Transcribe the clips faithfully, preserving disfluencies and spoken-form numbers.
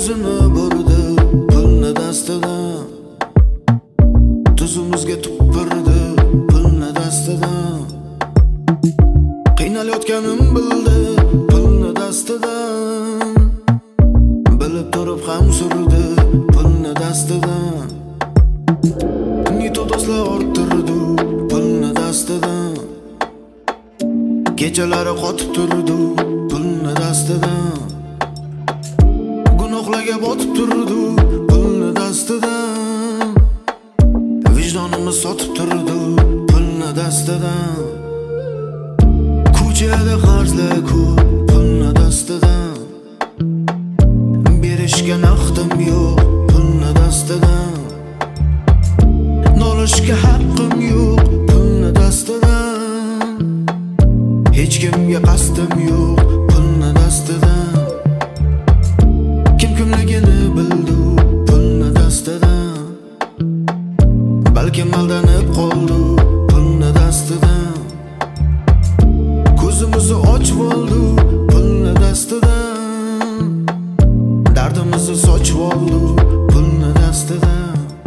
ko'zini burdi pulni dastidan, tuzimizga tupurdi pulni dastidan. Qiynalayotganim bildi pulni dastidan, bilib turib ham surdi pulni dastidan. Nito do'stlar orttirdi pulni dastidan, kechalari qotib turdi pulni dastidan. Gunohlarga botib turdi pulni dastidan, vijdonimiz sotib turdi pulni dastidan. Ko'chada qarzlar ko'p pulni dastidan, berishga naqdim yo'q pulni dastidan. Nolishga haqqim yo'q pulni dastidan, hech kimga qasdim yo'q pulni dastidan. Kim kimligini bildi pulni dastidan, balkim aldanib qoldi pulni dastidan. Ko'zimizni ochib oldi pulni dastidan, dardimizni sochib oldi pulni dastidan.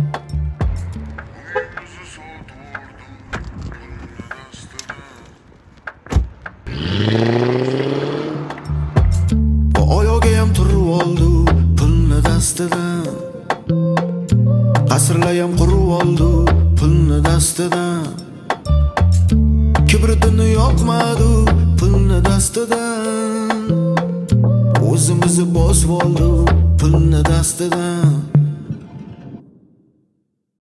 Oyog'iga ham turib oldi pulni dastidan, qasrlar ham qurib oldi pulni dastidan. Kibritini yoqmadi pulni dastidan, o'zimizni bosib oldi pulni dastidan.